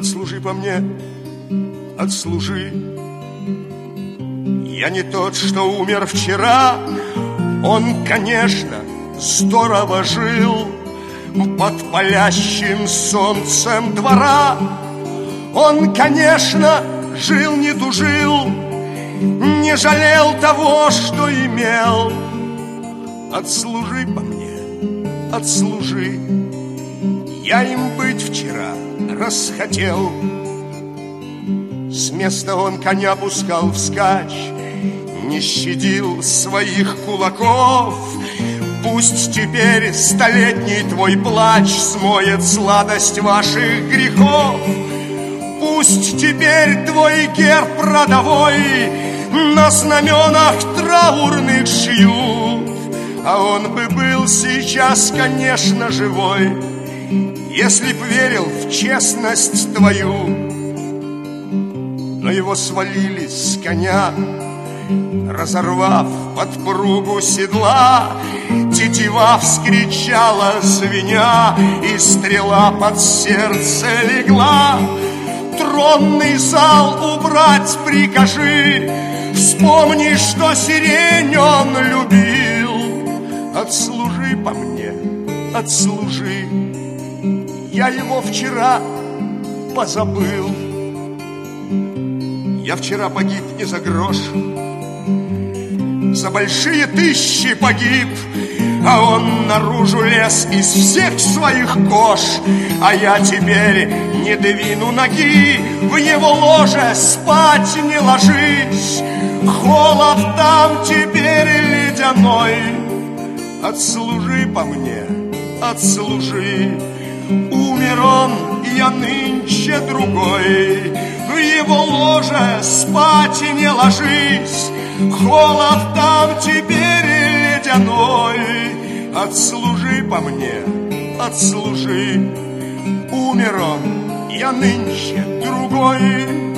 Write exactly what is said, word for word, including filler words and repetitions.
Отслужи по мне, отслужи. Я не тот, что умер вчера. Он, конечно, здорово жил под палящим солнцем двора. Он, конечно, жил, не тужил, не жалел того, что имел. Отслужи по мне, отслужи. Я им быть вчера расхотел. С места он коня пускал вскачь, не щадил своих кулаков. Пусть теперь столетний твой плач смоет сладость ваших грехов. Пусть теперь твой герб родовой на знаменах траурных шьют. А он бы был сейчас, конечно, живой, если б верил в честность твою. Но его свалили с коня, разорвав подпругу седла. Тетива вскричала, звеня, и стрела под сердце легла. Тронный зал убрать прикажи, вспомни, что сирень он любил. Отслужи по мне, отслужи. Я его вчера позабыл. Я вчера погиб не за грош, за большие тысячи погиб. А он наружу лез из всех своих кож. А я теперь не двину ноги, в его ложе спать не ложись. Холод там теперь ледяной. Отслужи по мне, отслужи. Умер он, я нынче другой. В его ложе спать не ложись. Холод там теперь ледяной. Отслужи по мне, отслужи. Умер он, я нынче другой.